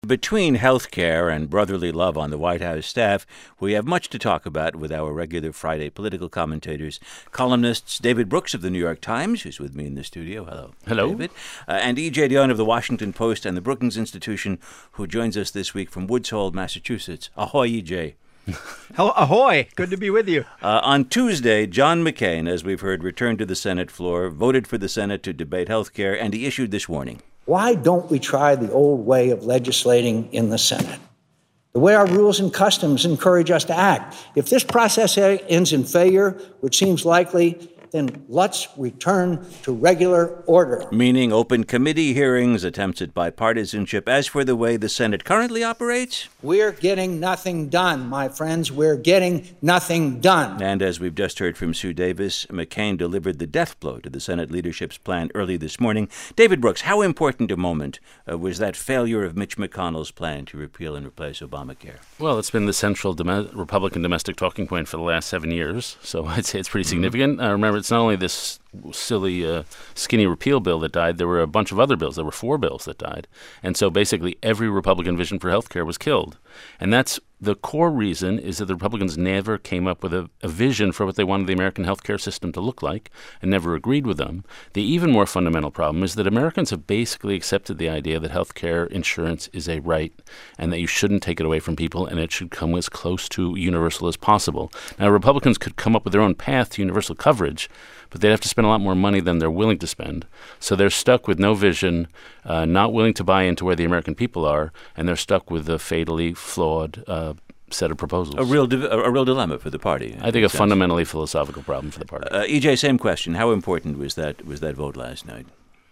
Between healthcare and brotherly love on the White House staff, we have much to talk about with our regular Friday political commentators, columnists David Brooks of the New York Times, who's with me in the studio. Hello. Hello. David. And E.J. Dionne of the Washington Post and the Brookings Institution, who joins us this week from Woods Hole, Massachusetts. Ahoy, E.J. Hello, ahoy. Good to be with you. On Tuesday, John McCain, as we've heard, returned to the Senate floor, voted for the Senate to debate healthcare, and he issued this warning. Why don't we try the old way of legislating in the Senate? The way our rules and customs encourage us to act. If this process ends in failure, which seems likely, then let's return to regular order. Meaning open committee hearings, attempts at bipartisanship. As for the way the Senate currently operates, we're getting nothing done, my friends. We're getting nothing done. And as we've just heard from Sue Davis, McCain delivered the death blow to the Senate leadership's plan early this morning. David Brooks, how important a moment was that failure of Mitch McConnell's plan to repeal and replace Obamacare? Well, it's been the central Republican domestic talking point for the last 7 years, so I'd say it's pretty significant. Remember, it's not only this silly skinny repeal bill that died. There were a bunch of other bills. There were 4 bills that died. And so basically every Republican vision for health care was killed. And that's the core reason is that the Republicans never came up with a vision for what they wanted the American healthcare system to look like and never agreed with them. The even more fundamental problem is that Americans have basically accepted the idea that healthcare insurance is a right and that you shouldn't take it away from people and it should come as close to universal as possible. Now, Republicans could come up with their own path to universal coverage, but they'd have to spend a lot more money than they're willing to spend. So they're stuck with no vision, not willing to buy into where the American people are, and they're stuck with a fatally flawed set of proposals. A real dilemma for the party. I think a fundamentally philosophical problem for the party. E.J., same question. How important was that vote last night?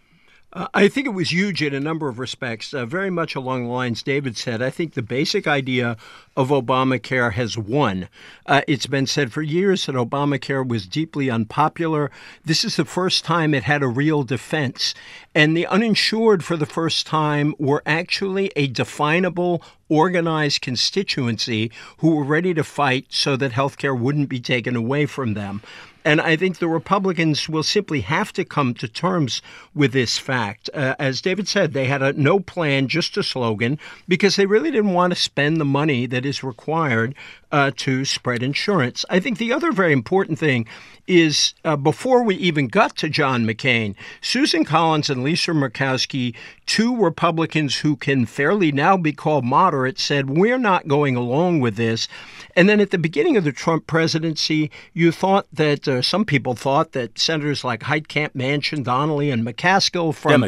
I think it was huge in a number of respects, very much along the lines David said. I think the basic idea of Obamacare has won. It's been said for years that Obamacare was deeply unpopular. This is the first time it had a real defense. And the uninsured for the first time were actually a definable, organized constituency who were ready to fight so that health care wouldn't be taken away from them. And I think the Republicans will simply have to come to terms with this fact. As David said, they had no plan, just a slogan, because they really didn't want to spend the money that is required to spread insurance. I think the other very important thing is before we even got to John McCain, Susan Collins and Lisa Murkowski, 2 Republicans who can fairly now be called moderate, said, we're not going along with this. And then at the beginning of the Trump presidency, you thought that some people thought that senators like Heitkamp, Manchin, Donnelly, and McCaskill from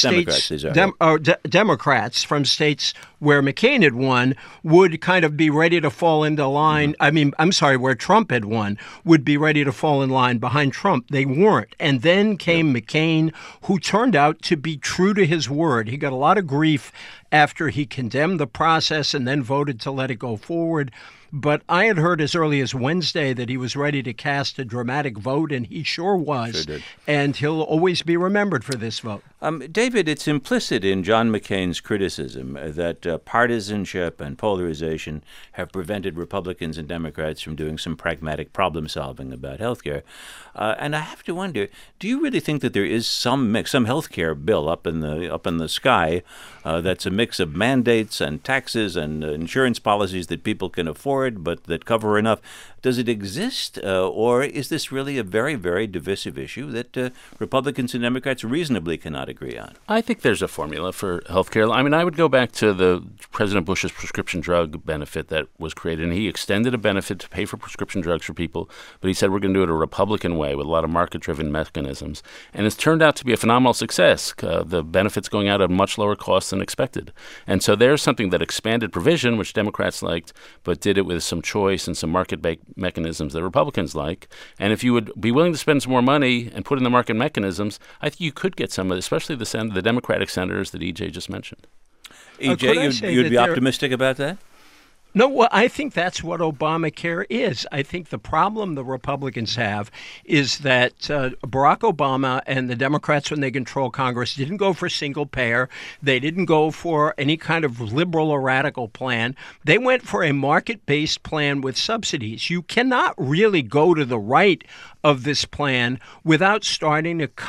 Democrats from states where McCain had won would kind of be ready to fall into line. Where Trump had won would be ready to fall in line behind Trump. They weren't. And then came McCain, who turned out to be true to his word. He got a lot of grief after he condemned the process and then voted to let it go forward. But I had heard as early as Wednesday that he was ready to cast a dramatic vote, and he sure was. Sure did. And he'll always be remembered for this vote. David, it's implicit in John McCain's criticism that partisanship and polarization have prevented Republicans and Democrats from doing some pragmatic problem solving about health care. And I have to wonder, do you really think that there is some health care bill up in the sky that's a mix of mandates and taxes and insurance policies that people can afford but that cover enough? Does it exist, or is this really a very, very divisive issue that Republicans and Democrats reasonably cannot agree on? I think there's a formula for health care. I mean, I would go back to the President Bush's prescription drug benefit that was created, and he extended a benefit to pay for prescription drugs for people, but he said we're going to do it a Republican way with a lot of market-driven mechanisms. And it's turned out to be a phenomenal success. The benefits going out at a much lower cost than expected. And so there's something that expanded provision, which Democrats liked, but did it with some choice and some market-based mechanisms that Republicans like. And if you would be willing to spend some more money and put in the market mechanisms, I think you could get some of it, especially the Democratic senators that E.J. just mentioned. E.J., you'd be optimistic about that? No, well, I think that's what Obamacare is. I think the problem the Republicans have is that Barack Obama and the Democrats, when they control Congress, didn't go for single payer. They didn't go for any kind of liberal or radical plan. They went for a market-based plan with subsidies. You cannot really go to the right of this plan without starting to cut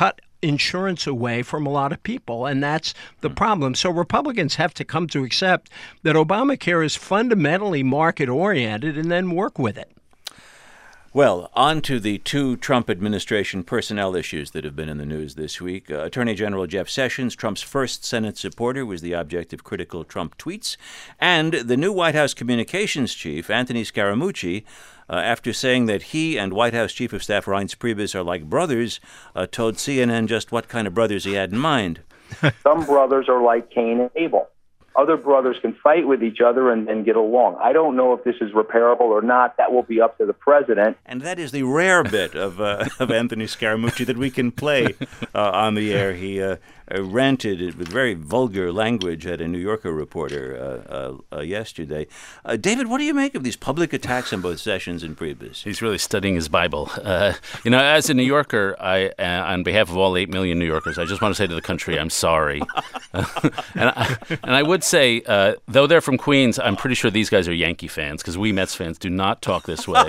insurance away from a lot of people, and that's the problem. So Republicans have to come to accept that Obamacare is fundamentally market-oriented and then work with it. Well, on to the two Trump administration personnel issues that have been in the news this week. Attorney General Jeff Sessions, Trump's first Senate supporter, was the object of critical Trump tweets. And the new White House communications chief, Anthony Scaramucci, after saying that he and White House Chief of Staff Reince Priebus are like brothers, told CNN just what kind of brothers he had in mind. Some brothers are like Cain and Abel. Other brothers can fight with each other and then get along. I don't know if this is repairable or not. That will be up to the president. And that is the rare bit of Anthony Scaramucci that we can play on the air. He ranted with very vulgar language at a New Yorker reporter yesterday. David, what do you make of these public attacks on both Sessions and Priebus? He's really studying his Bible. As a New Yorker, on behalf of all 8 million New Yorkers, I just want to say to the country, I'm sorry. And I would say, though they're from Queens, I'm pretty sure these guys are Yankee fans, because we Mets fans do not talk this way.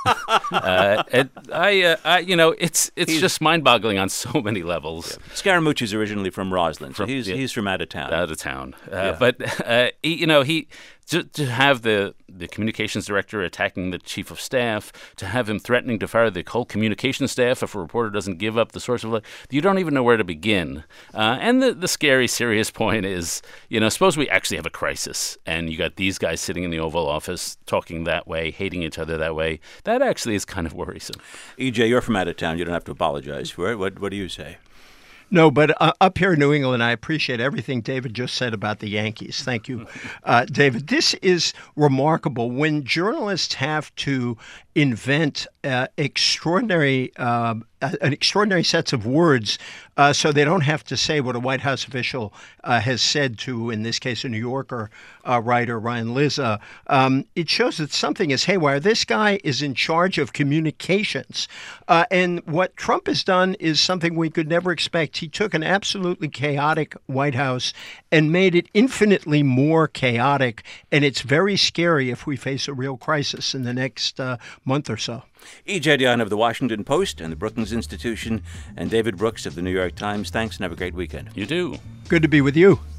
It's just mind-boggling on so many levels. Yeah. Scaramucci's originally from Roslyn, so he's from out of town. Out of town. But to have the communications director attacking the chief of staff, to have him threatening to fire the whole communications staff if a reporter doesn't give up the source of you don't even know where to begin. And the scary, serious point is, suppose we actually have a crisis, and you got these guys sitting in the Oval Office talking that way, hating each other that way. That actually is kind of worrisome. EJ, you're from out of town. You don't have to apologize for it. What do you say? No, but up here in New England, I appreciate everything David just said about the Yankees. Thank you, David. This is remarkable. When journalists have to invent extraordinary sets of words so they don't have to say what a White House official has said to, in this case, a New Yorker writer, Ryan Lizza, it shows that something is haywire. This guy is in charge of communications. And what Trump has done is something we could never expect. He took an absolutely chaotic White House and made it infinitely more chaotic. And it's very scary if we face a real crisis in the next month or so. E.J. Dionne of The Washington Post and the Brookings Institution, and David Brooks of The New York Times. Thanks and have a great weekend. You do. Good to be with you.